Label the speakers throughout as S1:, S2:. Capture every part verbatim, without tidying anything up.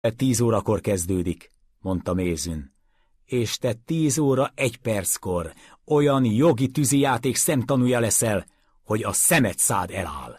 S1: Tíz órakor kezdődik, mondta Mason. És te tíz óra egy perckor olyan jogi tűzijáték szemtanúja leszel, hogy a szemed szád eláll.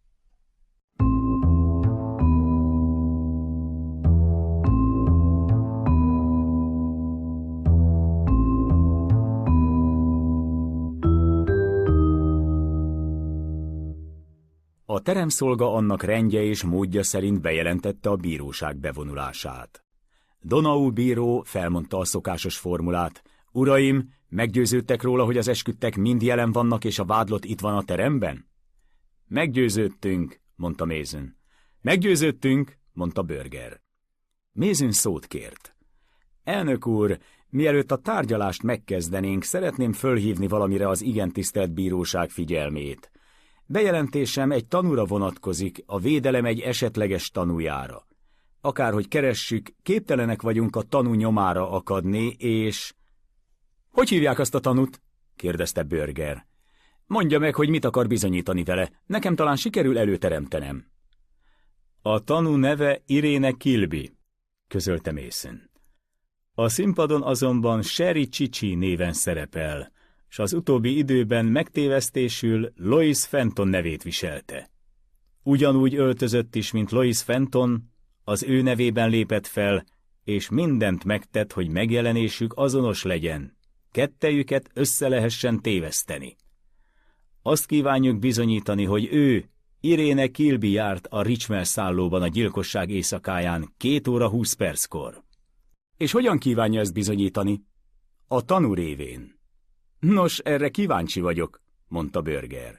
S1: A teremszolga annak rendje és módja szerint bejelentette a bíróság bevonulását. Donau bíró felmondta a szokásos formulát. Uraim, meggyőződtek róla, hogy az esküdtek mind jelen vannak, és a vádlott itt van a teremben? Meggyőződtünk, mondta Mason. Meggyőződtünk, mondta Burger. Mason szót kért. Elnök úr, mielőtt a tárgyalást megkezdenénk, szeretném fölhívni valamire az igen tisztelt bíróság figyelmét. Bejelentésem egy tanúra vonatkozik, a védelem egy esetleges tanújára. Akárhogy keressük, képtelenek vagyunk a tanú nyomára akadni, és... Hogy hívják azt a tanút? kérdezte Burger. Mondja meg, hogy mit akar bizonyítani vele. Nekem talán sikerül előteremtenem. A tanú neve Irene Kilby, közölte Mason. A színpadon azonban Sherry Chichi néven szerepel, s az utóbbi időben megtévesztésül Lois Fenton nevét viselte. Ugyanúgy öltözött is, mint Lois Fenton, az ő nevében lépett fel, és mindent megtett, hogy megjelenésük azonos legyen, kettejüket össze lehessen téveszteni. Azt kívánjuk bizonyítani, hogy ő, Irene Kilby járt a Richmel szállóban a gyilkosság éjszakáján két óra húsz perckor. És hogyan kívánja ezt bizonyítani? A tanú révén. Nos, erre kíváncsi vagyok, mondta Burger.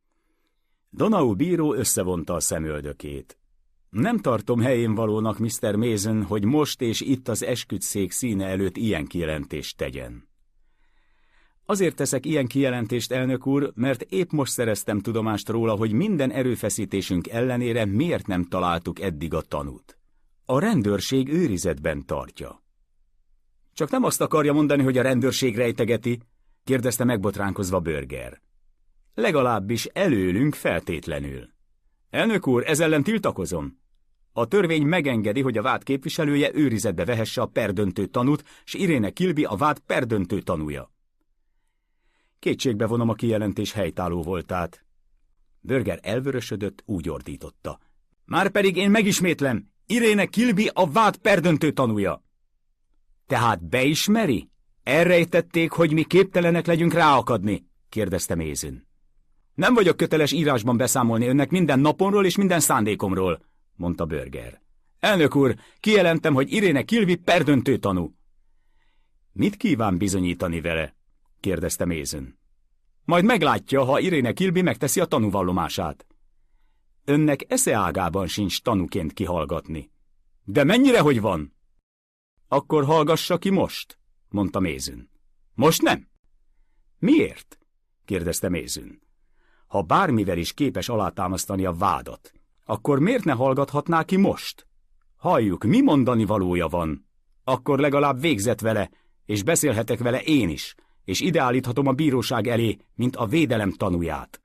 S1: Donau bíró összevonta a szemöldökét. Nem tartom helyén valónak, miszter Mason, hogy most és itt az esküdtszék színe előtt ilyen kijelentést tegyen. Azért teszek ilyen kijelentést, elnök úr, mert épp most szereztem tudomást róla, hogy minden erőfeszítésünk ellenére miért nem találtuk eddig a tanút. A rendőrség őrizetben tartja. Csak nem azt akarja mondani, hogy a rendőrség rejtegeti? kérdezte megbotránkozva Burger. Legalábbis előlünk feltétlenül. Elnök úr, ez ellen tiltakozom. A törvény megengedi, hogy a vád képviselője őrizetbe vehesse a perdöntő tanút, s Irene Kilby a vád perdöntő tanúja. Kétségbe vonom a kijelentés helytálló voltát. Burger elvörösödött, úgy ordította. Márpedig én megismétlem, Irene Kilby a vád perdöntő tanúja. Tehát beismeri? Elrejtették, hogy mi képtelenek legyünk ráakadni? kérdezte Mason. Nem vagyok köteles írásban beszámolni önnek minden napomról és minden szándékomról, mondta Burger. Elnök úr, kijelentem, hogy Irene Kilby perdöntő tanú. Mit kíván bizonyítani vele? kérdezte Mason. Majd meglátja, ha Irene Kilby megteszi a tanúvallomását. Önnek eszeágában sincs tanúként kihallgatni. De mennyire, hogy van? Akkor hallgassa ki most, mondta Mason. Most nem? Miért? kérdezte Mason. Ha bármivel is képes alátámasztani a vádat, akkor miért ne hallgathatná ki most? Halljuk, mi mondani valója van. Akkor legalább végzett vele, és beszélhetek vele én is, és ideállíthatom a bíróság elé, mint a védelem tanúját.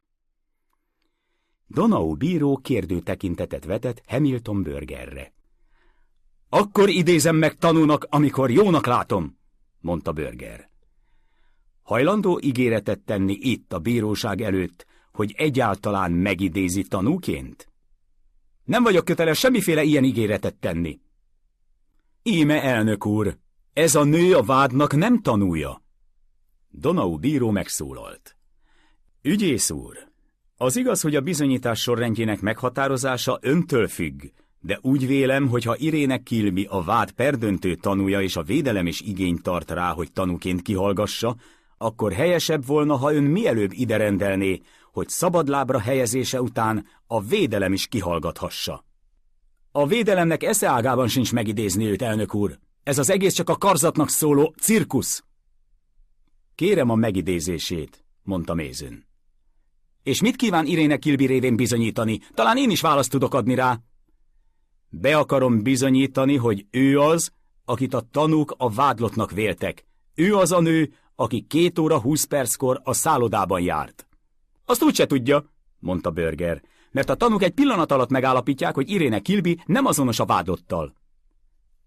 S1: Donau bíró kérdő tekintetet vetett Hamilton Burgerre. Akkor idézem meg tanúnak, amikor jónak látom, mondta Burger. Hajlandó ígéretet tenni itt a bíróság előtt, hogy egyáltalán megidézi tanúként? Nem vagyok köteles semmiféle ilyen ígéretet tenni. Íme, elnök úr, ez a nő a vádnak nem tanúja. Donau bíró megszólalt. Ügyész úr, az igaz, hogy a bizonyítás sorrendjének meghatározása öntől függ, de úgy vélem, hogy ha Irene Kilby a vád perdöntő tanúja és a védelem is igényt tart rá, hogy tanúként kihallgassa, akkor helyesebb volna, ha ön mielőbb ide rendelné, hogy szabadlábra helyezése után a védelem is kihallgathassa. A védelemnek eszeágában sincs megidézni őt, elnök úr. Ez az egész csak a karzatnak szóló cirkusz. Kérem a megidézését, mondta Mason. És mit kíván Irene Kilby révén bizonyítani? Talán én is választ tudok adni rá. Be akarom bizonyítani, hogy ő az, akit a tanúk a vádlottnak véltek. Ő az a nő, aki két óra húsz perckor a szállodában járt. Azt úgyse tudja, mondta Burger, mert a tanúk egy pillanat alatt megállapítják, hogy Irene Kilby nem azonos a vádlottal.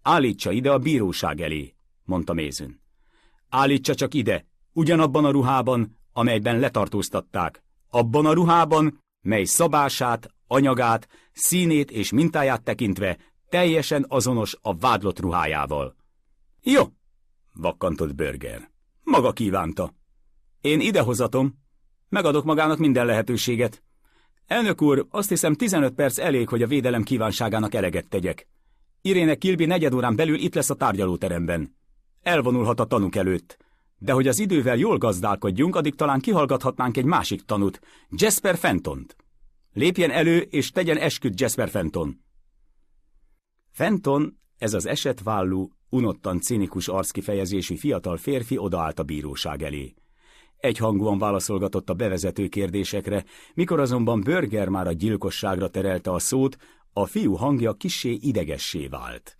S1: Állítsa ide a bíróság elé, mondta Mason. Állítsa csak ide, ugyanabban a ruhában, amelyben letartóztatták. Abban a ruhában, mely szabását, anyagát, színét és mintáját tekintve teljesen azonos a vádlott ruhájával. Jó, vakkantott Burger. Maga kívánta. Én idehozatom. Megadok magának minden lehetőséget. Elnök úr, azt hiszem tizenöt perc elég, hogy a védelem kívánságának eleget tegyek. Irene Kilby negyed órán belül itt lesz a tárgyalóteremben. Elvonulhat a tanúk előtt. De hogy az idővel jól gazdálkodjunk, addig talán kihallgathatnánk egy másik tanút, Jasper Fentont. Lépjen elő, és tegyen esküt Jasper Fenton. Fenton, ez az esetvállú, unottan cinikus arckifejezésű fiatal férfi odaállt a bíróság elé. Egyhangúan válaszolgatott a bevezető kérdésekre, mikor azonban Burger már a gyilkosságra terelte a szót, a fiú hangja kissé idegessé vált.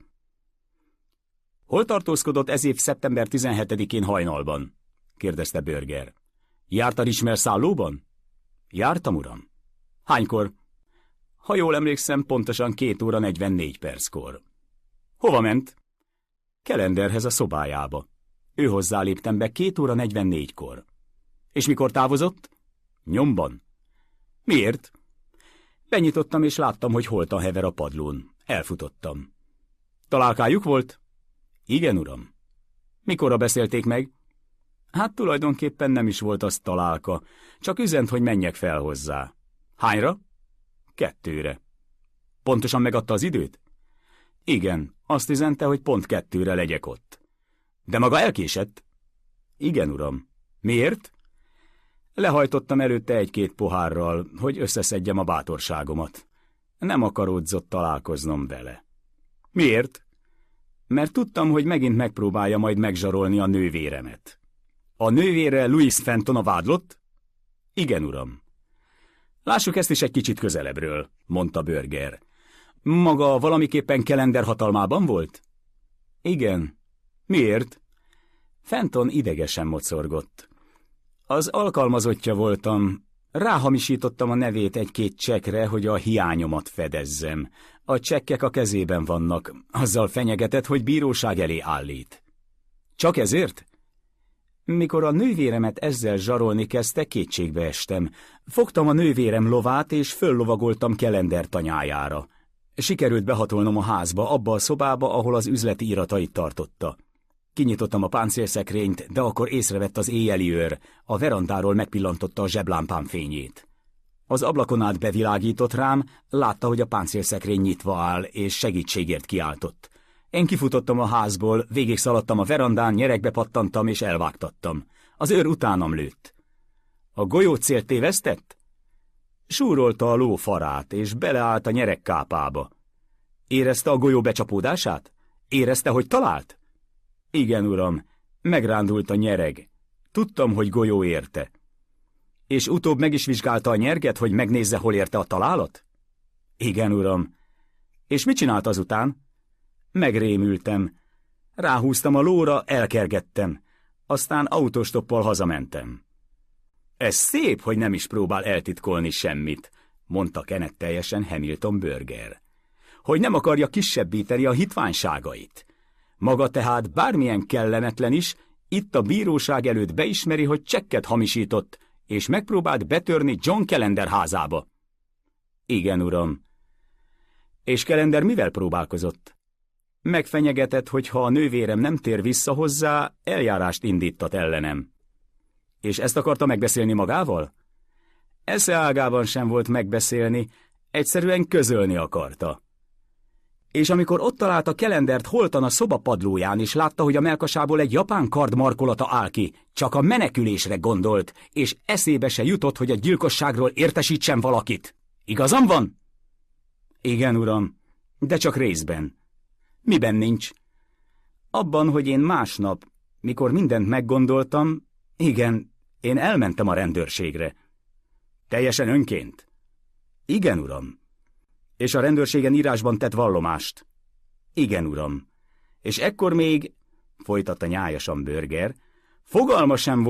S1: Hol tartózkodott ez év szeptember tizenhetedikén hajnalban? Kérdezte Burger. Járt a Richmond szállóban? Jártam, uram. Hánykor? Ha jól emlékszem, pontosan két óra negyvennégy perckor. Hova ment? Calendarhez a szobájába. Ő hozzá léptem be két óra negyvennégykor. És mikor távozott? Nyomban. Miért? Benyitottam, és láttam, hogy holtan hever a padlón. Elfutottam. Találkájuk volt? Igen, uram. Mikorra beszélték meg? Hát tulajdonképpen nem is volt az találka, csak üzent, hogy menjek fel hozzá. Hányra? Kettőre. Pontosan megadta az időt? Igen, azt üzente, hogy pont kettőre legyek ott. De maga elkésett? Igen, uram. Miért? Lehajtottam előtte egy-két pohárral, hogy összeszedjem a bátorságomat. Nem akaródzott találkoznom vele. Miért? Mert tudtam, hogy megint megpróbálja majd megzsarolni a nővéremet. A nővére Louis Fenton a vádlott? Igen, uram. Lássuk ezt is egy kicsit közelebbről, mondta Burger. Maga valamiképpen Calendar hatalmában volt? Igen. Miért? Fenton idegesen mocorgott. Az alkalmazottja voltam. Ráhamisítottam a nevét egy-két csekkre, hogy a hiányomat fedezzem. A csekkek a kezében vannak, azzal fenyegetett, hogy bíróság elé állít. Csak ezért? Mikor a nővéremet ezzel zsarolni kezdte, kétségbe estem. Fogtam a nővérem lovát, és föllovagoltam Calendar tanyájára. Sikerült behatolnom a házba, abba a szobába, ahol az üzleti iratait tartotta. Kinyitottam a páncélszekrényt, de akkor észrevett az éjjeli őr, a verandáról megpillantotta a zseblámpám fényét. Az ablakon át bevilágított rám, látta, hogy a páncélszekrény nyitva áll, és segítségért kiáltott. Én kifutottam a házból, végigszaladtam a verandán, nyeregbe pattantam és elvágtattam. Az őr utánam lőtt. A golyó célt tévesztett? Súrolta a ló farát, és beleállt a nyeregkápába. Érezte a golyó becsapódását? Érezte, hogy talált? Igen, uram, megrándult a nyereg. Tudtam, hogy golyó érte. És utóbb meg is vizsgálta a nyerget, hogy megnézze, hol érte a találat? Igen, uram. És mit csinált azután? Megrémültem. Ráhúztam a lóra, elkergettem. Aztán autostoppal hazamentem. Ez szép, hogy nem is próbál eltitkolni semmit, mondta kenetteljesen Hamilton Burger. Hogy nem akarja kisebbíteni a hitványságait. Maga tehát bármilyen kellemetlen is, itt a bíróság előtt beismeri, hogy csekket hamisított, és megpróbált betörni John Calendar házába. Igen, uram. És Calendar mivel próbálkozott? Megfenyegetett, hogy ha a nővérem nem tér vissza hozzá, eljárást indítat ellenem. És ezt akarta megbeszélni magával? Esze ágában sem volt megbeszélni, egyszerűen közölni akarta. És amikor ott találta Calendart holtan a szoba padlóján, és látta, hogy a mellkasából egy japán kard markolata áll ki, csak a menekülésre gondolt, és eszébe se jutott, hogy a gyilkosságról értesítsen valakit. Igazam van? Igen, uram, de csak részben. Miben nincs? Abban, hogy én másnap, mikor mindent meggondoltam, igen, én elmentem a rendőrségre. Teljesen önként? Igen, uram. És a rendőrségen írásban tett vallomást? Igen, uram. És ekkor még, folytatta nyájasan Burger, fogalma sem volt,